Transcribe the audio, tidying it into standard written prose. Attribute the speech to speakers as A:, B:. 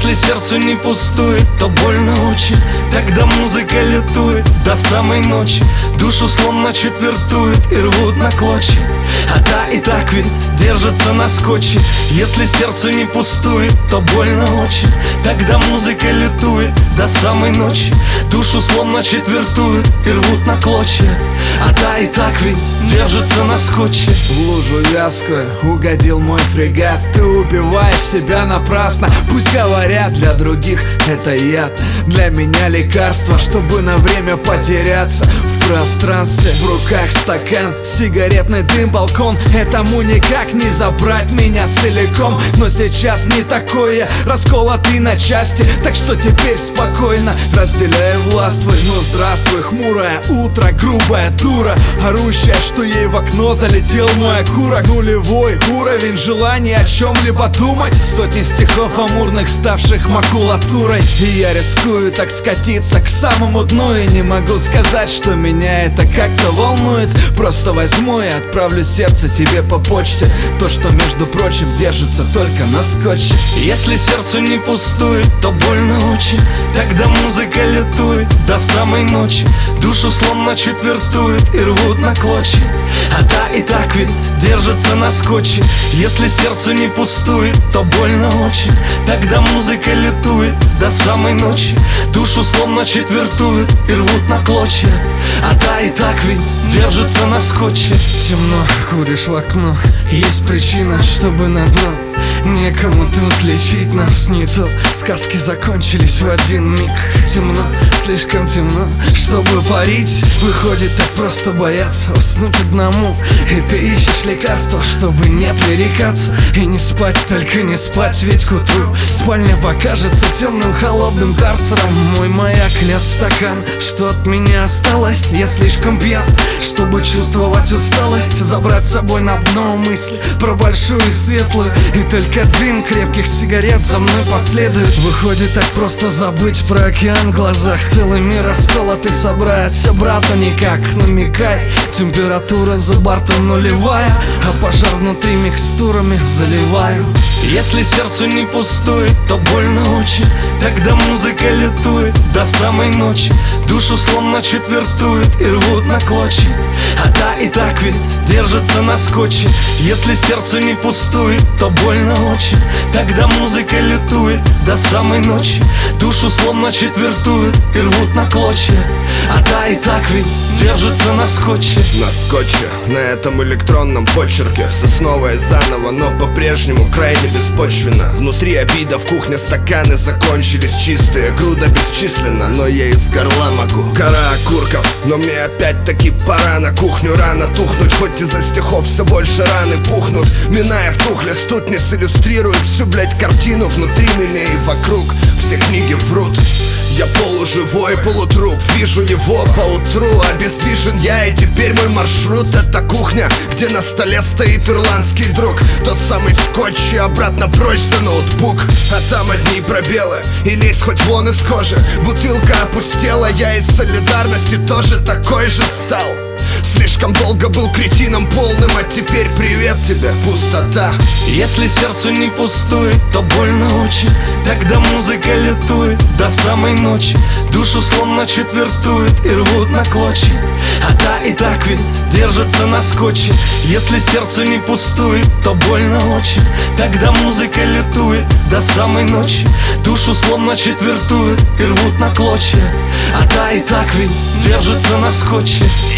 A: Если сердце не пустует, то больно очень. Тогда музыка лютует до самой ночи. Душу словно четвертует и рвут на клочья. А та и так ведь держится на скотче. Если сердце не пустует, то больно очень. Тогда музыка лютует до самой ночи. Душу словно четвертует и рвут на клочья. А та и так ведь держится на скотче.
B: В лужу вязкую угодил мой фрегат. Ты убиваешь себя напрасно. Пусть говорят, для других это яд, для меня лекарство, чтобы на время потеряться в пространстве. В руках стакан, сигаретный дым, балкон. Этому никак не забрать меня целиком. Но сейчас не такой я, расколотый на части. Так что теперь спокойно разделяю властвуй. Ну здравствуй, хмурое утро, грубая дура, орущая, что ей в окно залетел мой окурок. Нулевой уровень желания о чем-либо думать. Сотни стихов амурных, ставших макулатурой. И я рискую так скатиться к самому дну. И не могу сказать, что меня это как-то волнует. Просто возьму и отправлю сердце тебе по почте. То, что, между прочим, держится только на скотче.
A: Если сердце не пустует, то больно очень. Тогда музыка лютует до самой ночи. Душу словно четвертует и рвут на клочья. А та и так ведь держится на скотче. Если сердце не пустует, то больно очень. Тогда музыка лютует до самой ночи. Душу словно четвертует и рвут на клочья. А та и так ведь держится на скотче. Темно, куришь в окно. Есть причина, чтобы на дно. Некому тут лечить нас, не то. Сказки закончились в один миг. Темно, слишком темно, чтобы парить. Выходит, так просто бояться уснуть одному. И ты ищешь лекарства, чтобы не пререкаться. И не спать, только не спать, ведь к утру спальня покажется темным холодным карцером. Мой маяк лет стакан, что от меня осталось. Я слишком пьян, чтобы чувствовать усталость. Забрать с собой на дно мысли про большую и светлую. И только дым крепких сигарет за мной последует. Выходит, так просто забыть про океан в глазах. Целый мир расколотый собрать обратно никак. Намекай, температура за бортом нулевая, а пожар внутри микстурами заливаю. Если сердце не пустует, то больно очень. Тогда музыка лютует до самой ночи. Душу словно четвертует и рвут на клочья. А та и так ведь держится на скотче. Если сердце не пустует, то больно очень. Тогда музыка лютует до самой ночи. Душу словно четвертует и рвут на клочья. А та и так ведь держится на скотче.
C: На скотче, на этом электронном почерке. Все снова и заново, но по-прежнему крайне беспочвенно. Внутри обида, в кухне стаканы закончились чистые. Груда бесчисленна, но я из горла могу. Гора окурков, но мне опять-таки пора на кухню. Рано тухнуть, хоть из-за стихов все больше раны пухнут. Миная в тухле стутни, иллюстрирует всю, блять, картину внутри меня и вокруг. Все книги врут. Я полуживой, полутруп. Вижу его поутру, обездвижен я, и теперь мой маршрут — это кухня, где на столе стоит ирландский друг. Тот самый скотч, и обратно прочь за ноутбук. А там одни пробелы, и лезь хоть вон из кожи. Бутылка опустела, я из солидарности тоже такой же стал. Слишком долго был кретином полным, а теперь привет тебе, пустота.
A: Если сердце не пустует, то больно очень. Тогда музыка лютует до самой ночи. Душу словно четвертует и рвут на клочья. А та и так ведь держится на скотче. Если сердце не пустует, то больно очень. Тогда музыка лютует до самой ночи. Душу словно четвертует и рвут на клочья. А та и так ведь держится на скотче.